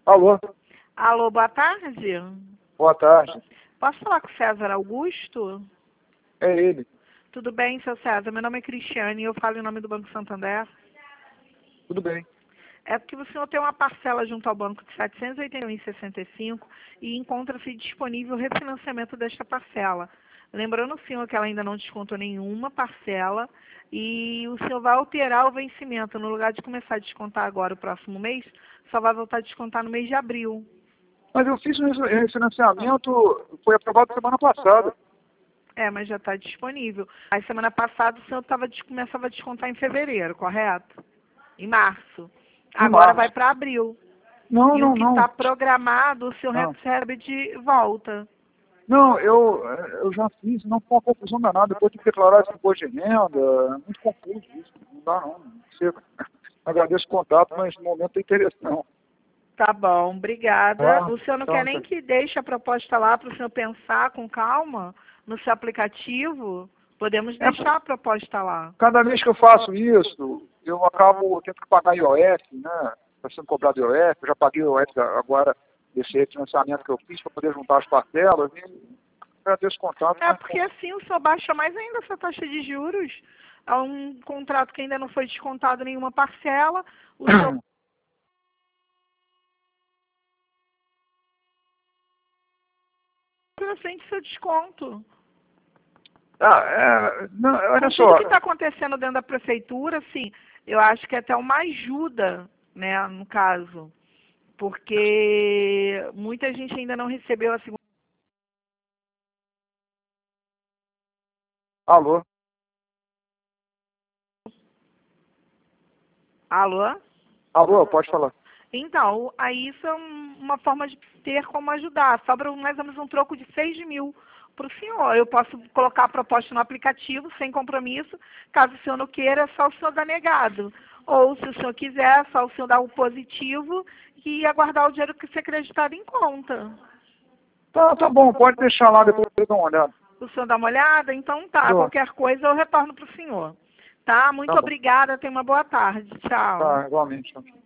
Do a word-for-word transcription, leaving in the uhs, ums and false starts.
Alô, Alô, boa tarde. boa tarde. Posso falar com o César Augusto? É ele. Tudo bem, seu César? Meu nome é Cristiane e eu falo em nome do Banco Santander. Tudo bem. É porque o senhor tem uma parcela junto ao banco de setecentos e oitenta e um vírgula sessenta e cinco e encontra-se disponível o refinanciamento desta parcela. Lembrando o senhor que ela ainda não descontou nenhuma parcela e o senhor vai alterar o vencimento. No lugar de começar a descontar agora o próximo mês, só vai voltar a descontar no mês de abril. Mas eu fiz um refinanciamento, foi aprovado semana passada. É, mas já está disponível. Aí semana passada o senhor tava, começava a descontar em fevereiro, correto? Em março. Em Agora março. vai para abril. Não, E o não, que não. está programado, o senhor Não, recebe de volta. não eu, eu já fiz, não foi uma confusão danada. Depois de declarar esse imposto de renda, é muito confuso isso. Não dá não. Você, agradeço o contato, mas no momento não tem interesse não. Tá bom, obrigada. Tá? O senhor não Então, quer nem que deixe a proposta lá para o senhor pensar com calma no seu aplicativo? Podemos é, deixar a proposta lá. cada vez que eu faço isso, eu acabo tendo que pagar I O F, né? Está sendo cobrado I O F, eu já paguei I O F agora desse refinanciamento que eu fiz para poder juntar as parcelas e agradeço o contato. É Mas, porque assim o senhor baixa mais ainda essa taxa de juros. É um contrato que ainda não foi descontado nenhuma parcela. O senhor na frente seu desconto. ah, é, não, olha Com só, tudo que está acontecendo dentro da prefeitura, assim, eu acho que é até uma ajuda, né, no caso. Porque muita gente ainda não recebeu a segunda. alô, Alô? alô, pode falar. Então, aí isso é um- uma forma de ter como ajudar. Sobra mais ou menos um troco de seis mil para o senhor. Eu posso colocar a proposta no aplicativo, sem compromisso. Caso o senhor não queira, é só o senhor dar negado. Ou, se o senhor quiser, é só o senhor dar o positivo e aguardar o dinheiro que ser acreditado em conta. Tá, tá bom, pode deixar lá, depois eu dou uma olhada. O senhor dá uma olhada? Então tá, Dou. qualquer coisa eu retorno para o senhor. Tá? Muito Tá bom, obrigada, tenha uma boa tarde. Tchau. tá, igualmente.